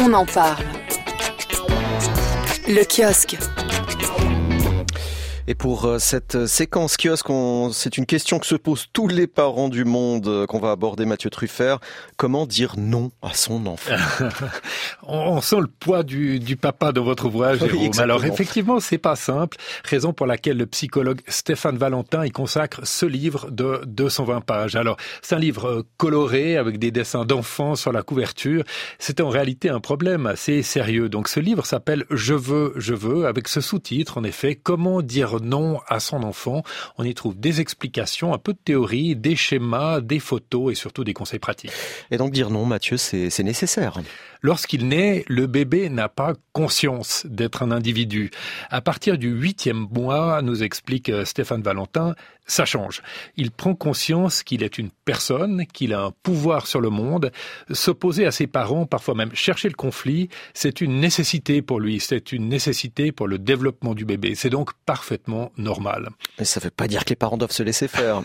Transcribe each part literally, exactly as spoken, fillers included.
on en parle. Le kiosque. Et pour cette séquence kiosque, on, c'est une question que se posent tous les parents du monde qu'on va aborder, Mathieu Truffert. Comment dire non à son enfant? On sent le poids du, du papa dans votre ouvrage, Jérôme. Oui, alors effectivement, c'est pas simple. Raison pour laquelle le psychologue Stéphane Valentin y consacre ce livre de deux cent vingt pages. Alors, c'est un livre coloré avec des dessins d'enfants sur la couverture. C'est en réalité un problème assez sérieux. Donc ce livre s'appelle « Je veux, je veux » avec ce sous-titre, en effet, « Comment dire non à son enfant ». On y trouve des explications, un peu de théorie, des schémas, des photos et surtout des conseils pratiques. Et donc dire non, Mathieu, c'est, c'est nécessaire. Lorsqu'il naît, le bébé n'a pas conscience d'être un individu. À partir du huitième mois, nous explique Stéphane Valentin, ça change. Il prend conscience qu'il est une personne, qu'il a un pouvoir sur le monde. S'opposer à ses parents, parfois même chercher le conflit, c'est une nécessité pour lui. C'est une nécessité pour le développement du bébé. C'est donc parfaitement normal. Mais ça ne veut pas dire que les parents doivent se laisser faire.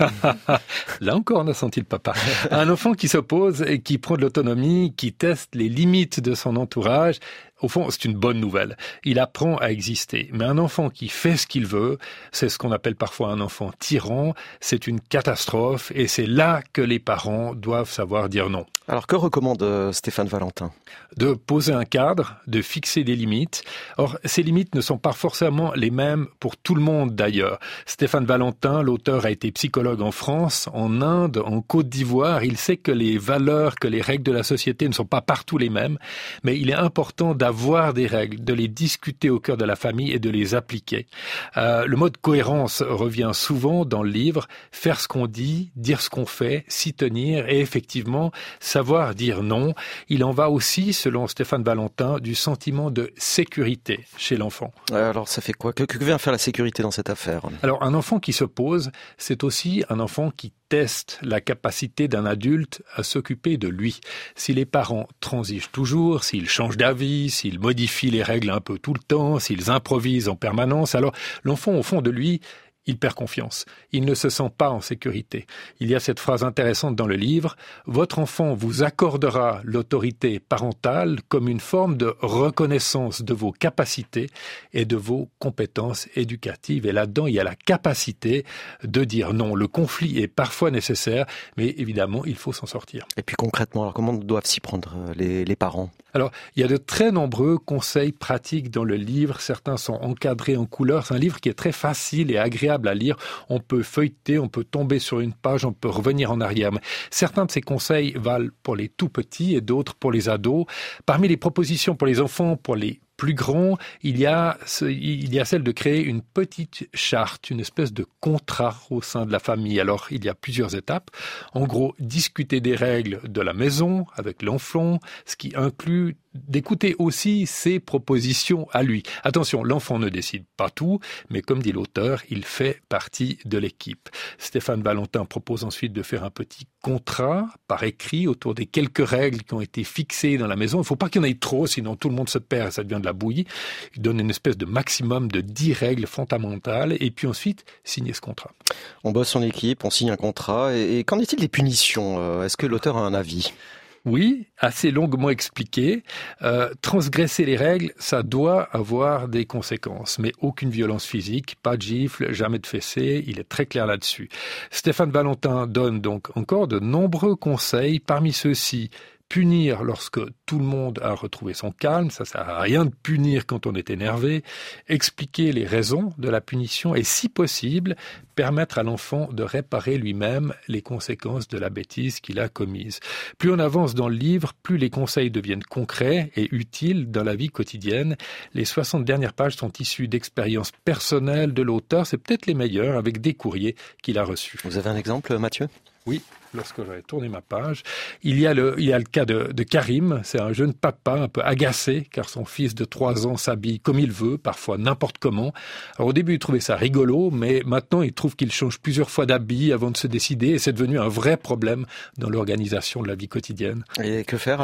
Là encore, on a senti le papa. Un enfant qui s'oppose et qui prend de l'autonomie, qui teste les limites de son entourage, au fond, c'est une bonne nouvelle. Il apprend à exister. Mais un enfant qui fait ce qu'il veut, c'est ce qu'on appelle parfois un enfant tyran, c'est une catastrophe et c'est là que les parents doivent savoir dire non. Alors que recommande Stéphane Valentin ? De poser un cadre, de fixer des limites. Or, ces limites ne sont pas forcément les mêmes pour tout le monde d'ailleurs. Stéphane Valentin, l'auteur, a été psychologue en France, en Inde, en Côte d'Ivoire. Il sait que les valeurs, que les règles de la société ne sont pas partout les mêmes, mais il est important d'avoir des règles, de les discuter au cœur de la famille et de les appliquer. Euh, le mot de cohérence revient souvent dans le livre. Faire ce qu'on dit, dire ce qu'on fait, s'y tenir et effectivement savoir dire non. Il en va aussi, selon Stéphane Valentin, du sentiment de sécurité chez l'enfant. Alors ça fait quoi ? Que, que vient faire la sécurité dans cette affaire ? Alors un enfant qui s'oppose, c'est aussi un enfant qui teste la capacité d'un adulte à s'occuper de lui. Si les parents transigent toujours, s'ils changent d'avis, s'ils modifient les règles un peu tout le temps, s'ils improvisent en permanence, alors l'enfant au fond de lui, il perd confiance. Il ne se sent pas en sécurité. Il y a cette phrase intéressante dans le livre. Votre enfant vous accordera l'autorité parentale comme une forme de reconnaissance de vos capacités et de vos compétences éducatives. Et là-dedans, il y a la capacité de dire non. Le conflit est parfois nécessaire, mais évidemment, il faut s'en sortir. Et puis concrètement, alors comment doivent s'y prendre les, les parents ? Alors, il y a de très nombreux conseils pratiques dans le livre. Certains sont encadrés en couleurs. C'est un livre qui est très facile et agréable à lire. On peut feuilleter, on peut tomber sur une page, on peut revenir en arrière. Mais certains de ces conseils valent pour les tout petits et d'autres pour les ados. Parmi les propositions pour les enfants, pour les plus grand, il y a ce, il y a celle de créer une petite charte, une espèce de contrat au sein de la famille. Alors, il y a plusieurs étapes. En gros, discuter des règles de la maison avec l'enfant, ce qui inclut d'écouter aussi ses propositions à lui. Attention, l'enfant ne décide pas tout, mais comme dit l'auteur, il fait partie de l'équipe. Stéphane Valentin propose ensuite de faire un petit contrat par écrit autour des quelques règles qui ont été fixées dans la maison. Il ne faut pas qu'il y en ait trop, sinon tout le monde se perd et ça devient de la bouillie. Il donne une espèce de maximum de dix règles fondamentales et puis ensuite signer ce contrat. On bosse en équipe, on signe un contrat. Et, et qu'en est-il des punitions ? Est-ce que l'auteur a un avis ? Oui, assez longuement expliqué. Euh, transgresser les règles, ça doit avoir des conséquences, mais aucune violence physique, pas de gifle, jamais de fessée, il est très clair là-dessus. Stéphane Valentin donne donc encore de nombreux conseils, parmi ceux-ci. Punir lorsque tout le monde a retrouvé son calme, ça sert à rien de punir quand on est énervé. Expliquer les raisons de la punition et, si possible, permettre à l'enfant de réparer lui-même les conséquences de la bêtise qu'il a commise. Plus on avance dans le livre, plus les conseils deviennent concrets et utiles dans la vie quotidienne. Les soixante dernières pages sont issues d'expériences personnelles de l'auteur. C'est peut-être les meilleures, avec des courriers qu'il a reçus. Vous avez un exemple, Mathieu ? Oui. Lorsque j'avais tourné ma page, il y a le, il y a le cas de, de Karim. C'est un jeune papa un peu agacé car son fils de trois ans s'habille comme il veut, parfois n'importe comment. Alors au début, il trouvait ça rigolo, mais maintenant, il trouve qu'il change plusieurs fois d'habit avant de se décider et c'est devenu un vrai problème dans l'organisation de la vie quotidienne. Et que faire alors ?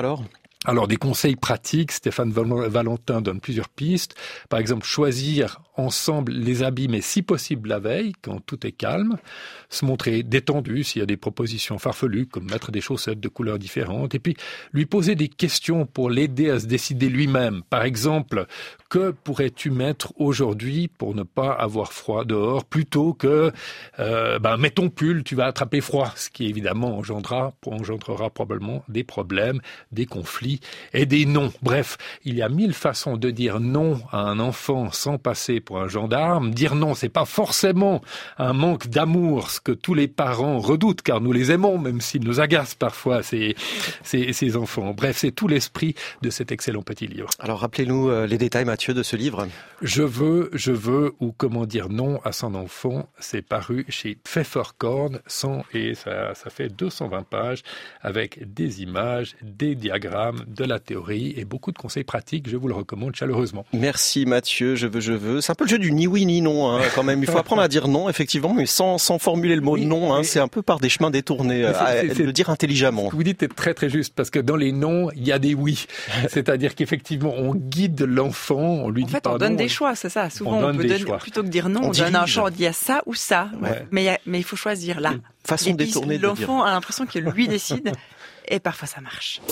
Alors, des conseils pratiques, Stéphane Valentin donne plusieurs pistes. Par exemple, choisir ensemble les habits, mais si possible la veille, quand tout est calme. Se montrer détendu s'il y a des propositions farfelues, comme mettre des chaussettes de couleurs différentes. Et puis, lui poser des questions pour l'aider à se décider lui-même. Par exemple, que pourrais-tu mettre aujourd'hui pour ne pas avoir froid dehors, plutôt que euh, ben, mets ton pull, tu vas attraper froid. Ce qui, évidemment, engendrera, engendrera probablement des problèmes, des conflits et des non. Bref, il y a mille façons de dire non à un enfant sans passer pour un gendarme. Dire non, c'est pas forcément un manque d'amour, ce que tous les parents redoutent, car nous les aimons, même s'ils nous agacent parfois, ces, ces, ces enfants. Bref, c'est tout l'esprit de cet excellent petit livre. Alors, rappelez-nous euh, les détails, Mathieu, de ce livre. Je veux, je veux, ou comment dire non à son enfant, c'est paru chez Pfefferkorn, cent et ça, ça fait deux cent vingt pages, avec des images, des diagrammes, de la théorie et beaucoup de conseils pratiques. Je vous le recommande chaleureusement. Merci Mathieu, je veux, je veux. C'est un peu le jeu du ni oui ni non, hein, quand même. Il faut apprendre à dire non, effectivement, mais sans, sans formuler le mot oui, non. Hein, c'est un peu par des chemins détournés, c'est, à, c'est, à le dire intelligemment. Ce que vous dites est très très juste, parce que dans les non, il y a des oui. C'est-à-dire qu'effectivement, on guide l'enfant, on lui en dit fait, pas on donne non, des choix, c'est ça. Souvent, on, on peut donner, plutôt que dire non, on, on donne un choix, on dit il y a ça ou ça. Ouais. Mais, il y a, mais il faut choisir là. Une façon détournée de l'enfant dire. a l'impression que lui décide, et parfois ça marche.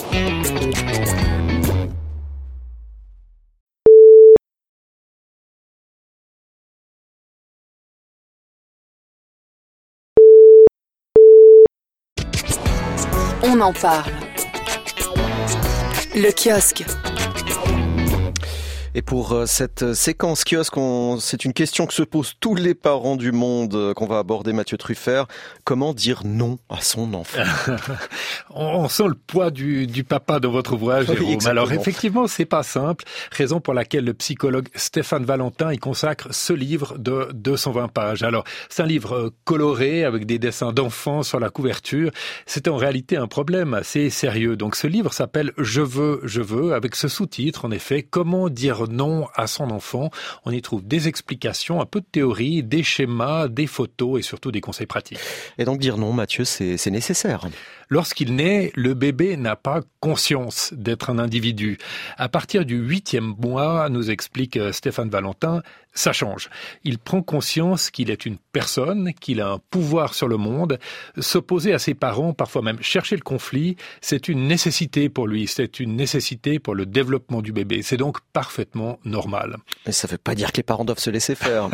On en parle. Le kiosque. Et pour cette séquence kiosque, on, c'est une question que se posent tous les parents du monde qu'on va aborder, Mathieu Truffert. Comment dire non à son enfant? On sent le poids du, du papa dans votre ouvrage, Jérôme. Oui, alors effectivement, c'est pas simple. Raison pour laquelle le psychologue Stéphane Valentin y consacre ce livre de deux cent vingt pages. Alors, c'est un livre coloré avec des dessins d'enfants sur la couverture. C'est en réalité un problème assez sérieux. Donc ce livre s'appelle « Je veux, je veux » avec ce sous-titre, en effet, « Comment dire non à son enfant ». On y trouve des explications, un peu de théorie, des schémas, des photos et surtout des conseils pratiques. Et donc dire non, Mathieu, c'est, c'est nécessaire. Lorsqu'il naît, le bébé n'a pas conscience d'être un individu. À partir du huitième mois, nous explique Stéphane Valentin, ça change. Il prend conscience qu'il est une personne, qu'il a un pouvoir sur le monde. S'opposer à ses parents, parfois même chercher le conflit, c'est une nécessité pour lui. C'est une nécessité pour le développement du bébé. C'est donc parfaitement normal. Mais ça ne veut pas dire que les parents doivent se laisser faire.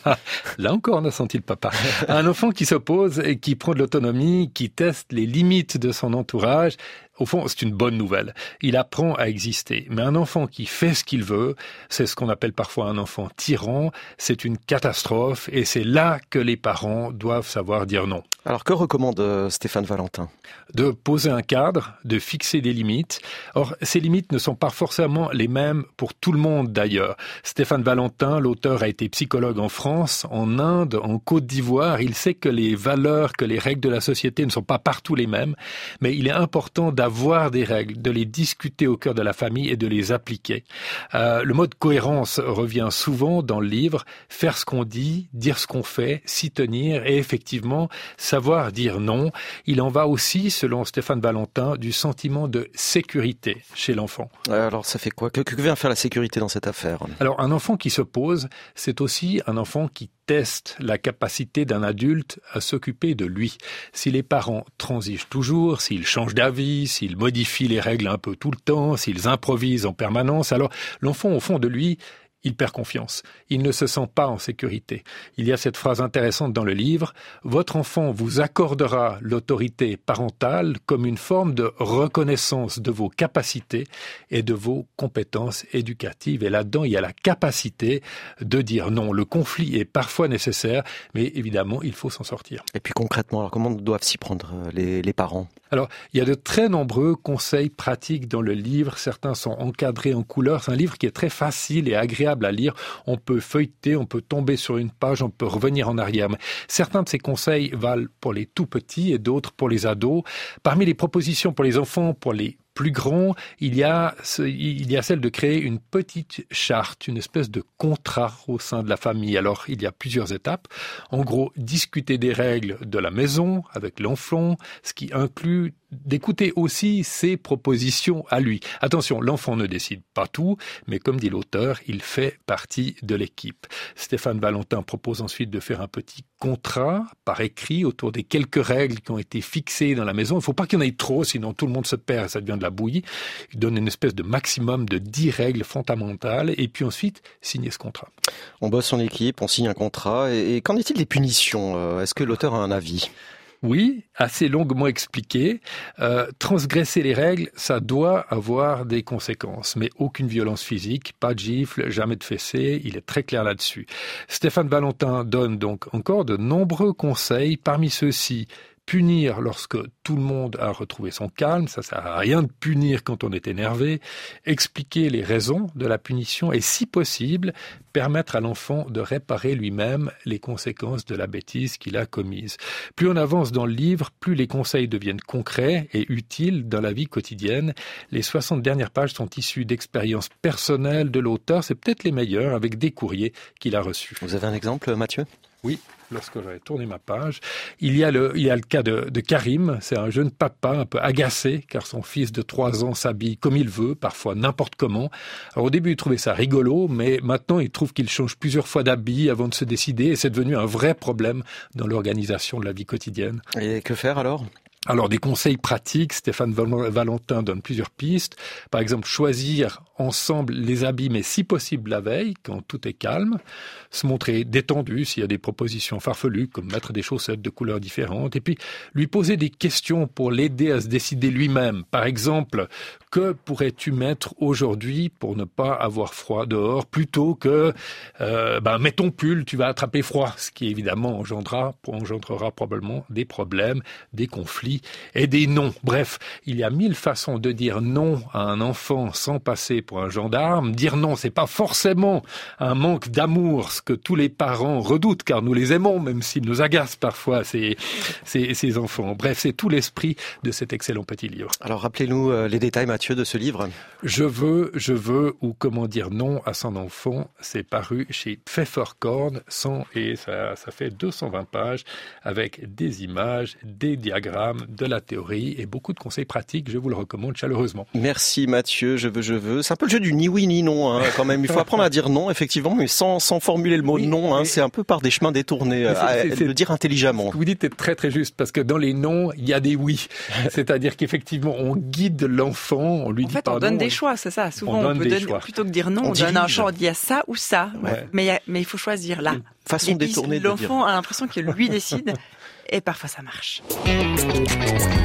Là encore, on a senti le papa. Un enfant qui s'oppose et qui prend de l'autonomie, qui teste les limites de son entourage, au fond, c'est une bonne nouvelle. Il apprend à exister. Mais un enfant qui fait ce qu'il veut, c'est ce qu'on appelle parfois un enfant tyran, c'est une catastrophe et c'est là que les parents doivent savoir dire non. Alors que recommande euh, Stéphane Valentin ? De poser un cadre, de fixer des limites. Or, ces limites ne sont pas forcément les mêmes pour tout le monde d'ailleurs. Stéphane Valentin, l'auteur, a été psychologue en France, en Inde, en Côte d'Ivoire. Il sait que les valeurs, que les règles de la société ne sont pas partout les mêmes, mais il est important d'avoir des règles, de les discuter au cœur de la famille et de les appliquer. Euh, le mot de cohérence revient souvent dans le livre. Faire ce qu'on dit, dire ce qu'on fait, s'y tenir et effectivement savoir dire non. Il en va aussi, selon Stéphane Valentin, du sentiment de sécurité chez l'enfant. Alors ça fait quoi ? Que, que vient faire la sécurité dans cette affaire ? Alors un enfant qui s'oppose, c'est aussi un enfant qui teste la capacité d'un adulte à s'occuper de lui. Si les parents transigent toujours, s'ils changent d'avis, s'ils modifient les règles un peu tout le temps, s'ils improvisent en permanence, alors l'enfant au fond de lui, il perd confiance. Il ne se sent pas en sécurité. Il y a cette phrase intéressante dans le livre. Votre enfant vous accordera l'autorité parentale comme une forme de reconnaissance de vos capacités et de vos compétences éducatives. Et là-dedans, il y a la capacité de dire non. Le conflit est parfois nécessaire, mais évidemment, il faut s'en sortir. Et puis concrètement, alors comment doivent s'y prendre les, les parents ? Alors, il y a de très nombreux conseils pratiques dans le livre. Certains sont encadrés en couleurs. C'est un livre qui est très facile et agréable à lire. On peut feuilleter, on peut tomber sur une page, on peut revenir en arrière. Mais certains de ces conseils valent pour les tout petits et d'autres pour les ados. Parmi les propositions pour les enfants, pour les plus grands, il y a il y a celle de créer une petite charte, une espèce de contrat au sein de la famille. Alors, il y a plusieurs étapes. En gros, discuter des règles de la maison avec l'enfant, ce qui inclut d'écouter aussi ses propositions à lui. Attention, l'enfant ne décide pas tout, mais comme dit l'auteur, il fait partie de l'équipe. Stéphane Valentin propose ensuite de faire un petit contrat par écrit autour des quelques règles qui ont été fixées dans la maison. Il ne faut pas qu'il y en ait trop, sinon tout le monde se perd et ça devient de la bouillie. Il donne une espèce de maximum de dix règles fondamentales et puis ensuite signer ce contrat. On bosse en équipe, on signe un contrat. Et, et qu'en est-il des punitions ? Est-ce que l'auteur a un avis ? Oui, assez longuement expliqué. Euh, transgresser les règles, ça doit avoir des conséquences, mais aucune violence physique, pas de gifle, jamais de fessée, il est très clair là-dessus. Stéphane Valentin donne donc encore de nombreux conseils, parmi ceux-ci. Punir lorsque tout le monde a retrouvé son calme, ça sert à rien de punir quand on est énervé. Expliquer les raisons de la punition et, si possible, permettre à l'enfant de réparer lui-même les conséquences de la bêtise qu'il a commise. Plus on avance dans le livre, plus les conseils deviennent concrets et utiles dans la vie quotidienne. Les soixante dernières pages sont issues d'expériences personnelles de l'auteur. C'est peut-être les meilleures, avec des courriers qu'il a reçus. Vous avez un exemple, Mathieu ? Oui. Lorsque j'avais tourné ma page, il y a le, il y a le cas de, de Karim. C'est un jeune papa un peu agacé car son fils de trois ans s'habille comme il veut, parfois n'importe comment. Alors au début, il trouvait ça rigolo, mais maintenant, il trouve qu'il change plusieurs fois d'habit avant de se décider et c'est devenu un vrai problème dans l'organisation de la vie quotidienne. Et que faire alors ? Alors, des conseils pratiques, Stéphane Valentin donne plusieurs pistes. Par exemple, choisir ensemble les habits, mais si possible la veille, quand tout est calme. Se montrer détendu s'il y a des propositions farfelues, comme mettre des chaussettes de couleurs différentes. Et puis, lui poser des questions pour l'aider à se décider lui-même. Par exemple, que pourrais-tu mettre aujourd'hui pour ne pas avoir froid dehors, plutôt que euh, ben, mets ton pull, tu vas attraper froid. Ce qui, évidemment, engendrera, engendrera probablement des problèmes, des conflits et des non. Bref, il y a mille façons de dire non à un enfant sans passer pour un gendarme. Dire non, c'est pas forcément un manque d'amour, ce que tous les parents redoutent, car nous les aimons, même s'ils nous agacent parfois, ces, ces, ces enfants. Bref, c'est tout l'esprit de cet excellent petit livre. Alors, rappelez-nous euh, les détails, Mathieu, de ce livre. Je veux, je veux, ou comment dire non à son enfant, c'est paru chez Pfefferkorn, cent et ça, ça fait deux cent vingt pages, avec des images, des diagrammes, de la théorie et beaucoup de conseils pratiques. Je vous le recommande chaleureusement. Merci Mathieu, je veux, je veux. C'est un peu le jeu du ni oui ni non, hein, quand même. Il faut apprendre à dire non, effectivement, mais sans, sans formuler le mot oui, non. Hein, c'est un peu par des chemins détournés, c'est, c'est, à, c'est, le dire intelligemment. Ce que vous dites est très très juste, parce que dans les non, il y a des oui. C'est-à-dire qu'effectivement, on guide l'enfant, on lui en dit fait, pardon. On donne des choix, c'est ça. Souvent, on, on peut donner, plutôt que dire non, on, on donne un choix, on dit il y a ça ou ça. Ouais. Ouais. Mais, il y a, mais il faut choisir là. Une façon détournée de dire. L'enfant a l'impression que lui décide. Et parfois ça marche.